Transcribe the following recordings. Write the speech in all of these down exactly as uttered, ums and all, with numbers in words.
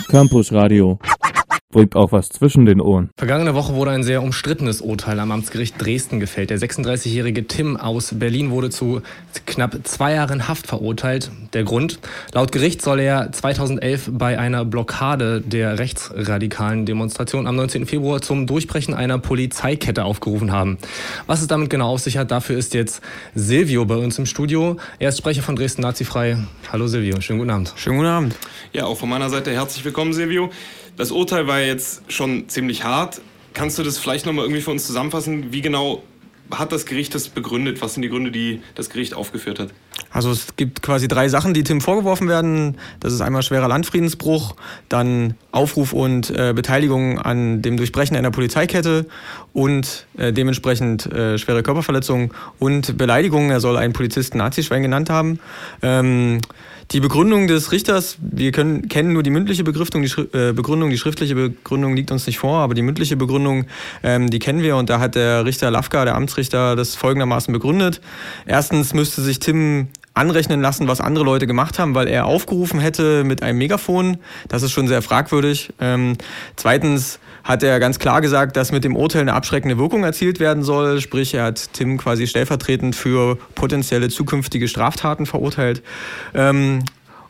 Campus Radio. Bringt auch was zwischen den Ohren. Vergangene Woche wurde ein sehr umstrittenes Urteil am Amtsgericht Dresden gefällt. Der sechsunddreißigjährige Tim aus Berlin wurde zu knapp zwei Jahren Haft verurteilt. Der Grund? Laut Gericht soll er zweitausendelf bei einer Blockade der rechtsradikalen Demonstration am neunzehnten Februar zum Durchbrechen einer Polizeikette aufgerufen haben. Was es damit genau auf sich hat, dafür ist jetzt Silvio bei uns im Studio. Er ist Sprecher von Dresden Nazifrei. Hallo Silvio, schönen guten Abend. Schönen guten Abend. Ja, auch von meiner Seite herzlich willkommen, Silvio. Das Urteil war jetzt schon ziemlich hart. Kannst du das vielleicht nochmal irgendwie für uns zusammenfassen? Wie genau hat das Gericht das begründet? Was sind die Gründe, die das Gericht aufgeführt hat? Also es gibt quasi drei Sachen, die Tim vorgeworfen werden. Das ist einmal schwerer Landfriedensbruch, dann Aufruf und äh, Beteiligung an dem Durchbrechen einer Polizeikette und äh, dementsprechend äh, schwere Körperverletzung und Beleidigung. Er soll einen Polizisten Nazischwein genannt haben. Ähm, Die Begründung des Richters, wir können, kennen nur die mündliche Begründung, die, Schri- äh, Begründung, die schriftliche Begründung liegt uns nicht vor, aber die mündliche Begründung, ähm, die kennen wir und da hat der Richter Lafka, der Amtsrichter, das folgendermaßen begründet. Erstens müsste sich Tim anrechnen lassen, was andere Leute gemacht haben, weil er aufgerufen hätte mit einem Megafon. Das ist schon sehr fragwürdig. Ähm, zweitens hat er ganz klar gesagt, dass mit dem Urteil eine abschreckende Wirkung erzielt werden soll. Sprich, er hat Tim quasi stellvertretend für potenzielle zukünftige Straftaten verurteilt. Ähm,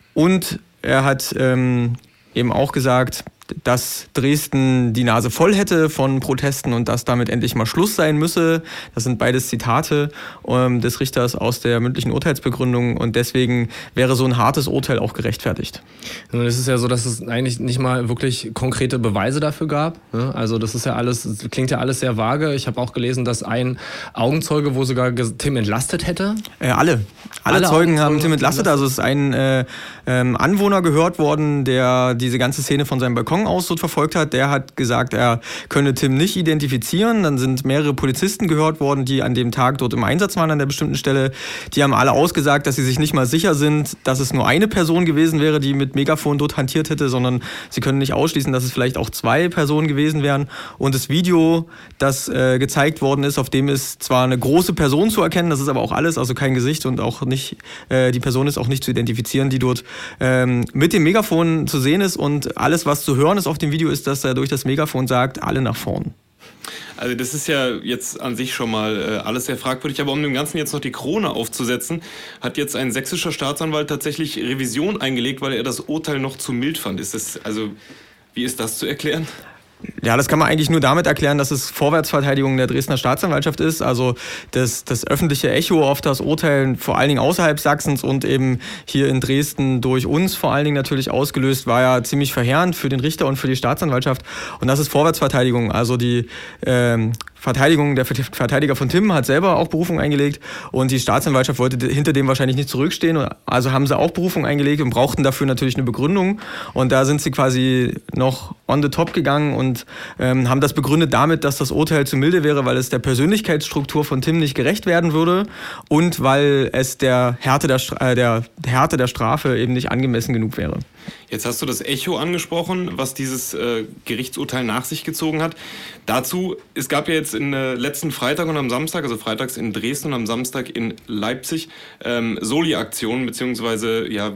und er hat ähm, eben auch gesagt, dass Dresden die Nase voll hätte von Protesten und dass damit endlich mal Schluss sein müsse. Das sind beides Zitate ähm, des Richters aus der mündlichen Urteilsbegründung und deswegen wäre so ein hartes Urteil auch gerechtfertigt. Nun ist es ja so, dass es eigentlich nicht mal wirklich konkrete Beweise dafür gab. Ne? Also das ist ja alles, das klingt ja alles sehr vage. Ich habe auch gelesen, dass ein Augenzeuge, wo sogar Tim entlastet hätte. Äh, alle. Alle, alle Zeugen haben Tim entlastet. Also es ist ein äh, ähm, Anwohner gehört worden, der diese ganze Szene von seinem Balkon aus so verfolgt hat. Der hat gesagt, er könne Tim nicht identifizieren. Dann sind mehrere Polizisten gehört worden, die an dem Tag dort im Einsatz waren an der bestimmten Stelle. Die haben alle ausgesagt, dass sie sich nicht mal sicher sind, dass es nur eine Person gewesen wäre, die mit Megafon dort hantiert hätte, sondern sie können nicht ausschließen, dass es vielleicht auch zwei Personen gewesen wären. Und das Video, das äh, gezeigt worden ist, auf dem ist zwar eine große Person zu erkennen, das ist aber auch alles, also kein Gesicht und auch nicht, äh, die Person ist auch nicht zu identifizieren, die dort ähm, mit dem Megafon zu sehen ist und alles, was zu hören ist auf dem Video, ist, dass er durch das Megafon sagt, alle nach vorn. Also das ist ja jetzt an sich schon mal äh, alles sehr fragwürdig, aber um dem Ganzen jetzt noch die Krone aufzusetzen, hat jetzt ein sächsischer Staatsanwalt tatsächlich Revision eingelegt, weil er das Urteil noch zu mild fand. Ist das, also, wie ist das zu erklären? Ja, das kann man eigentlich nur damit erklären, dass es Vorwärtsverteidigung der Dresdner Staatsanwaltschaft ist. Also das, das öffentliche Echo auf das Urteil, vor allen Dingen außerhalb Sachsens und eben hier in Dresden durch uns vor allen Dingen natürlich ausgelöst, war ja ziemlich verheerend für den Richter und für die Staatsanwaltschaft. Und das ist Vorwärtsverteidigung. Also die ähm, Verteidigung, der Verteidiger von Tim hat selber auch Berufung eingelegt und die Staatsanwaltschaft wollte hinter dem wahrscheinlich nicht zurückstehen. Also haben sie auch Berufung eingelegt und brauchten dafür natürlich eine Begründung. Und da sind sie quasi noch on the top gegangen und ähm, haben das begründet damit, dass das Urteil zu milde wäre, weil es der Persönlichkeitsstruktur von Tim nicht gerecht werden würde und weil es der Härte der, äh, der Härte der Strafe eben nicht angemessen genug wäre. Jetzt hast du das Echo angesprochen, was dieses äh, Gerichtsurteil nach sich gezogen hat. Dazu, es gab ja jetzt in äh, letzten Freitag und am Samstag, also freitags in Dresden und am Samstag in Leipzig, ähm, Soli-Aktionen beziehungsweise ja,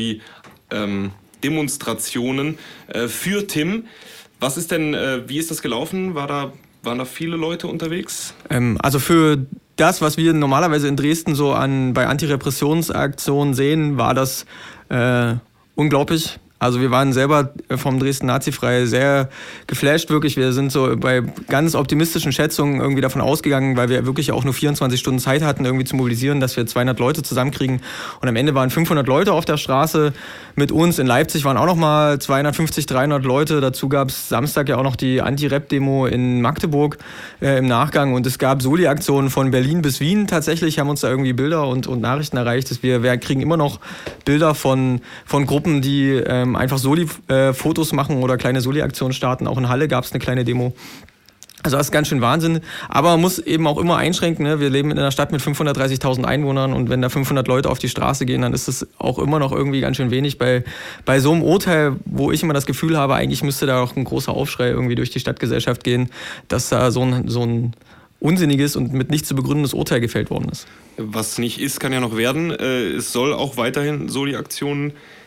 Soli-Demonstrationen ähm, äh, für Tim. Was ist denn, äh, wie ist das gelaufen? War da, waren da viele Leute unterwegs? Ähm, also für das, was wir normalerweise in Dresden so an bei Antirepressionsaktionen sehen, war das äh, unglaublich. Also wir waren selber vom Dresden Nazifrei sehr geflasht, wirklich. Wir sind so bei ganz optimistischen Schätzungen irgendwie davon ausgegangen, weil wir wirklich auch nur vierundzwanzig Stunden Zeit hatten, irgendwie zu mobilisieren, dass wir zweihundert Leute zusammenkriegen. Und am Ende waren fünfhundert Leute auf der Straße mit uns. In Leipzig waren auch noch mal zweihundertfünfzig, dreihundert Leute. Dazu gab es Samstag ja auch noch die Anti-Rap-Demo in Magdeburg äh, im Nachgang. Und es gab Soli-Aktionen von Berlin bis Wien. Tatsächlich haben uns da irgendwie Bilder und, und Nachrichten erreicht. Dass wir, wir kriegen immer noch Bilder von, von Gruppen, die ähm, einfach Soli-Fotos machen oder kleine Soli-Aktionen starten. Auch in Halle gab es eine kleine Demo. Also das ist ganz schön Wahnsinn. Aber man muss eben auch immer einschränken. Ne? Wir leben in einer Stadt mit fünfhundertdreißigtausend Einwohnern und wenn da fünfhundert Leute auf die Straße gehen, dann ist das auch immer noch irgendwie ganz schön wenig. Bei, bei so einem Urteil, wo ich immer das Gefühl habe, eigentlich müsste da auch ein großer Aufschrei irgendwie durch die Stadtgesellschaft gehen, dass da so ein, so ein unsinniges und mit nichts zu begründendes Urteil gefällt worden ist. Was nicht ist, kann ja noch werden. Es soll auch weiterhin Soli-Aktionen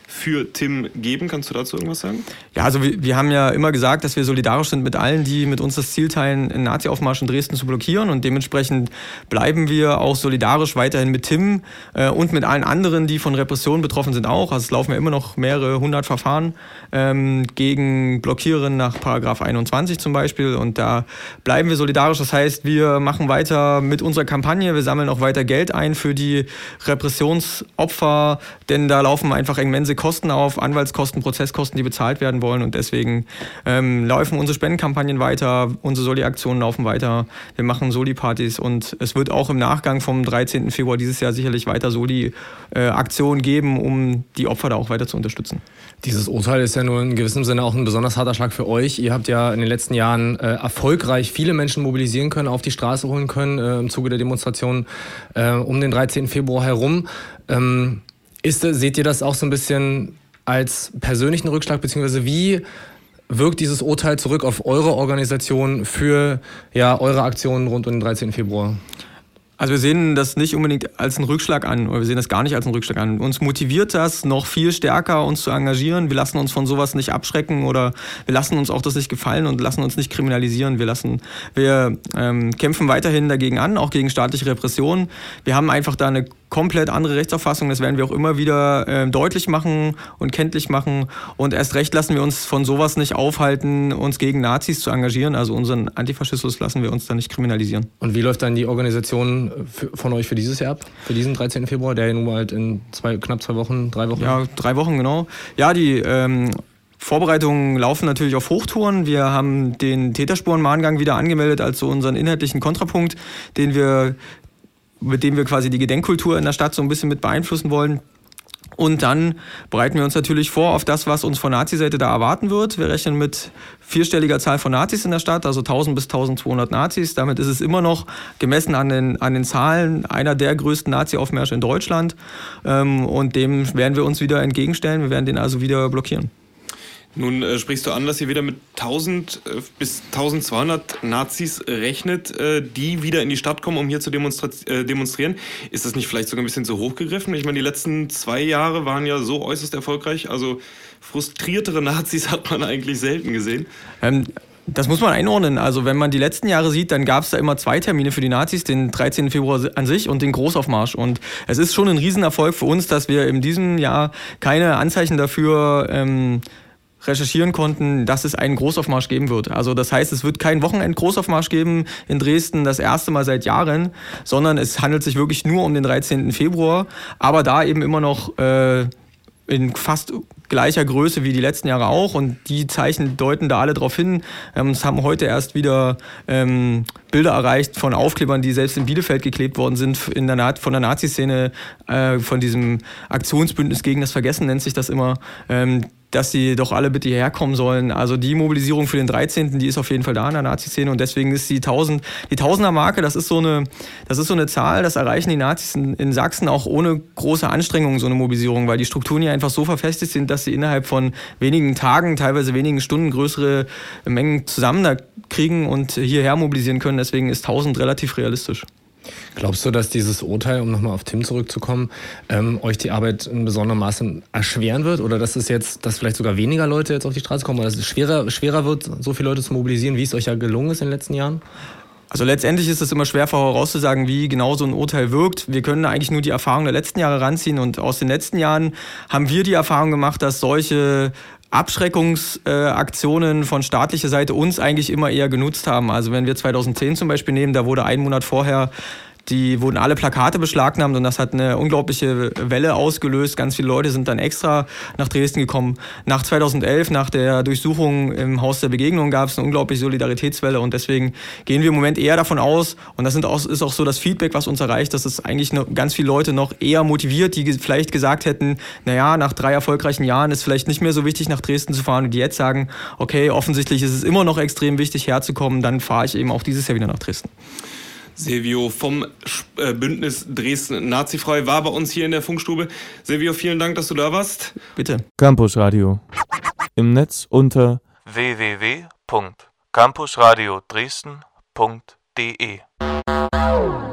für Tim geben. Kannst du dazu irgendwas sagen? Ja, also wir, wir haben ja immer gesagt, dass wir solidarisch sind mit allen, die mit uns das Ziel teilen, einen Nazi-Aufmarsch in Dresden zu blockieren, und dementsprechend bleiben wir auch solidarisch weiterhin mit Tim äh, und mit allen anderen, die von Repressionen betroffen sind auch. Also es laufen ja immer noch mehrere hundert Verfahren ähm, gegen Blockiererinnen nach Paragraph einundzwanzig zum Beispiel, und da bleiben wir solidarisch. Das heißt, wir machen weiter mit unserer Kampagne, wir sammeln auch weiter Geld ein für die Repressionsopfer, denn da laufen einfach immense Kosten auf, Anwaltskosten, Prozesskosten, die bezahlt werden wollen, und deswegen ähm, laufen unsere Spendenkampagnen weiter, unsere Soli-Aktionen laufen weiter, wir machen Soli-Partys, und es wird auch im Nachgang vom dreizehnten Februar dieses Jahr sicherlich weiter Soli-Aktionen äh, geben, um die Opfer da auch weiter zu unterstützen. Dieses Urteil ist ja nur in gewissem Sinne auch ein besonders harter Schlag für euch. Ihr habt ja in den letzten Jahren äh, erfolgreich viele Menschen mobilisieren können, auf die Straße holen können äh, im Zuge der Demonstrationen äh, um den dreizehnten Februar herum. Ähm, ist, seht ihr das auch so ein bisschen als persönlichen Rückschlag, beziehungsweise wie wirkt dieses Urteil zurück auf eure Organisation für ja, eure Aktionen rund um den dreizehnten Februar? Also wir sehen das nicht unbedingt als einen Rückschlag an, oder wir sehen das gar nicht als einen Rückschlag an. Uns motiviert das noch viel stärker, uns zu engagieren. Wir lassen uns von sowas nicht abschrecken, oder wir lassen uns auch das nicht gefallen und lassen uns nicht kriminalisieren. Wir, lassen, wir ähm, kämpfen weiterhin dagegen an, auch gegen staatliche Repression. Wir haben einfach da eine komplett andere Rechtsauffassung. Das werden wir auch immer wieder äh, deutlich machen und kenntlich machen. Und erst recht lassen wir uns von sowas nicht aufhalten, uns gegen Nazis zu engagieren. Also unseren Antifaschismus lassen wir uns da nicht kriminalisieren. Und wie läuft dann die Organisation für, von euch für dieses Jahr ab? Für diesen dreizehnten Februar, der ja nun halt in zwei, knapp zwei Wochen, drei Wochen? Ja, drei Wochen, genau. Ja, die ähm, Vorbereitungen laufen natürlich auf Hochtouren. Wir haben den Täterspurenmahngang wieder angemeldet als so unseren inhaltlichen Kontrapunkt, den wir mit dem wir quasi die Gedenkkultur in der Stadt so ein bisschen mit beeinflussen wollen. Und dann bereiten wir uns natürlich vor auf das, was uns von Nazi-Seite da erwarten wird. Wir rechnen mit vierstelliger Zahl von Nazis in der Stadt, also tausend bis tausendzweihundert Nazis. Damit ist es immer noch, gemessen an den, an den Zahlen, einer der größten Nazi-Aufmärsche in Deutschland. Und dem werden wir uns wieder entgegenstellen. Wir werden den also wieder blockieren. Nun äh, sprichst du an, dass ihr wieder mit tausend äh, bis tausendzweihundert Nazis rechnet, äh, die wieder in die Stadt kommen, um hier zu demonstra- äh, demonstrieren. Ist das nicht vielleicht sogar ein bisschen zu hoch gegriffen? Ich meine, die letzten zwei Jahre waren ja so äußerst erfolgreich. Also frustriertere Nazis hat man eigentlich selten gesehen. Ähm Das muss man einordnen. Also wenn man die letzten Jahre sieht, dann gab es da immer zwei Termine für die Nazis, den dreizehnten Februar an sich und den Großaufmarsch. Und es ist schon ein Riesenerfolg für uns, dass wir in diesem Jahr keine Anzeichen dafür ähm, recherchieren konnten, dass es einen Großaufmarsch geben wird. Also das heißt, es wird keinen Wochenend-Großaufmarsch geben in Dresden, das erste Mal seit Jahren, sondern es handelt sich wirklich nur um den dreizehnten Februar, aber da eben immer noch äh, in fast gleicher Größe wie die letzten Jahre auch, und die Zeichen deuten da alle drauf hin. Ähm, es haben heute erst wieder ähm, Bilder erreicht von Aufklebern, die selbst in Bielefeld geklebt worden sind, in der Na- von der Nazi-Szene, äh, von diesem Aktionsbündnis gegen das Vergessen nennt sich das immer, ähm, dass sie doch alle bitte hierher kommen sollen. Also die Mobilisierung für den dreizehnten, die ist auf jeden Fall da in der Nazi-Szene, und deswegen ist die tausend, die Tausender-Marke, das ist so eine, das ist so eine Zahl, das erreichen die Nazis in, in Sachsen auch ohne große Anstrengungen, so eine Mobilisierung, weil die Strukturen hier einfach so verfestigt sind, dass sie innerhalb von wenigen Tagen, teilweise wenigen Stunden größere Mengen zusammen kriegen und hierher mobilisieren können. Deswegen ist tausend relativ realistisch. Glaubst du, dass dieses Urteil, um nochmal auf Tim zurückzukommen, ähm, euch die Arbeit in besonderem Maße erschweren wird? Oder dass es jetzt, dass vielleicht sogar weniger Leute jetzt auf die Straße kommen, oder dass es schwerer, schwerer wird, so viele Leute zu mobilisieren, wie es euch ja gelungen ist in den letzten Jahren? Also letztendlich ist es immer schwer vorauszusagen, wie genau so ein Urteil wirkt. Wir können eigentlich nur die Erfahrung der letzten Jahre ranziehen, und aus den letzten Jahren haben wir die Erfahrung gemacht, dass solche Abschreckungsaktionen äh, von staatlicher Seite uns eigentlich immer eher genutzt haben. Also wenn wir zweitausendzehn zum Beispiel nehmen, da wurde einen Monat vorher Die wurden alle Plakate beschlagnahmt, und das hat eine unglaubliche Welle ausgelöst. Ganz viele Leute sind dann extra nach Dresden gekommen. Nach zweitausendelf, nach der Durchsuchung im Haus der Begegnung, gab es eine unglaubliche Solidaritätswelle, und deswegen gehen wir im Moment eher davon aus, und das sind auch, ist auch so das Feedback, was uns erreicht, dass es eigentlich noch ganz viele Leute noch eher motiviert, die vielleicht gesagt hätten, naja, nach drei erfolgreichen Jahren ist vielleicht nicht mehr so wichtig, nach Dresden zu fahren, und die jetzt sagen, okay, offensichtlich ist es immer noch extrem wichtig, herzukommen, dann fahre ich eben auch dieses Jahr wieder nach Dresden. Silvio vom Bündnis Dresden Nazifrei war bei uns hier in der Funkstube. Silvio, vielen Dank, dass du da warst. Bitte. Campus Radio. Im Netz unter w w w punkt campusradio dresden punkt d e